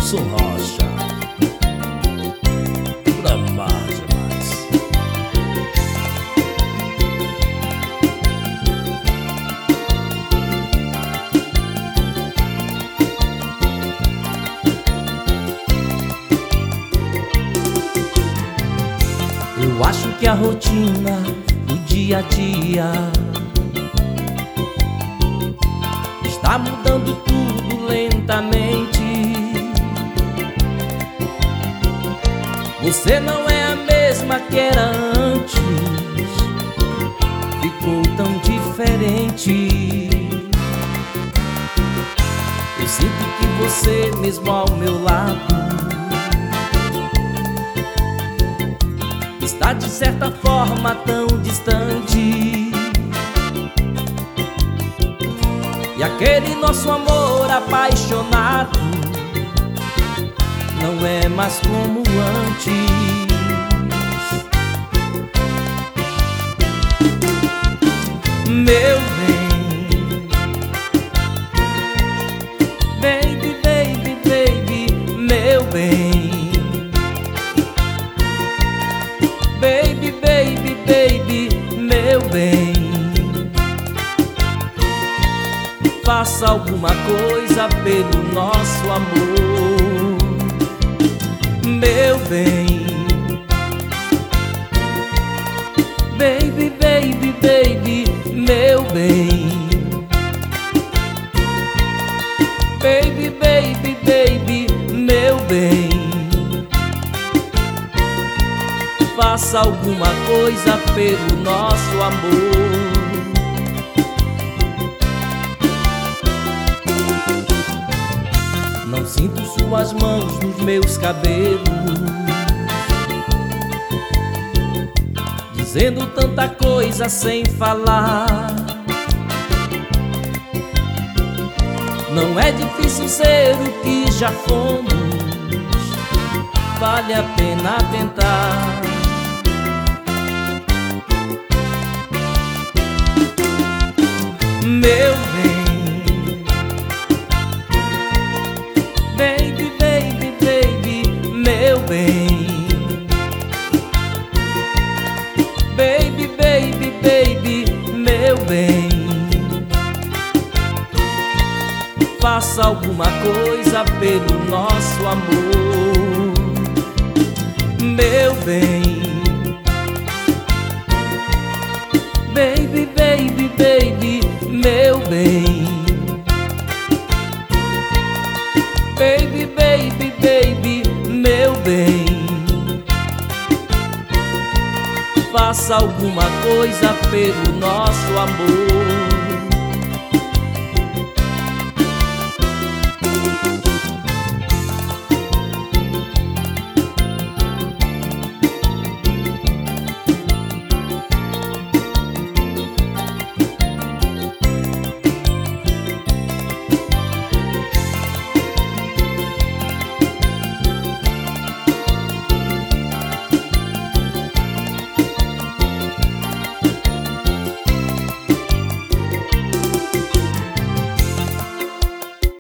Wilson Rocha. Pra mais demais. Eu acho que a rotina do dia a dia está mudando tudo lentamente. Você não é a mesma que era antes, ficou tão diferente. Eu sinto que você, mesmo ao meu lado, está de certa forma tão distante. E aquele nosso amor apaixonado não é mais como antes. Meu bem, baby, baby, baby, meu bem, baby, baby, baby, meu bem, faça alguma coisa pelo nosso amor, meu bem. Baby, baby, baby, meu bem. Baby, baby, baby, meu bem. Faça alguma coisa pelo nosso amor. Não sinto suas mãos nos meus cabelos, dizendo tanta coisa sem falar. Não é difícil ser o que já fomos, vale a pena tentar. Meu bem, baby, baby, baby, meu bem. Baby, baby, baby, meu bem. Faça alguma coisa pelo nosso amor, meu bem. Baby, baby, baby, meu bem. Baby, baby, baby, meu bem. Faça alguma coisa pelo nosso amor.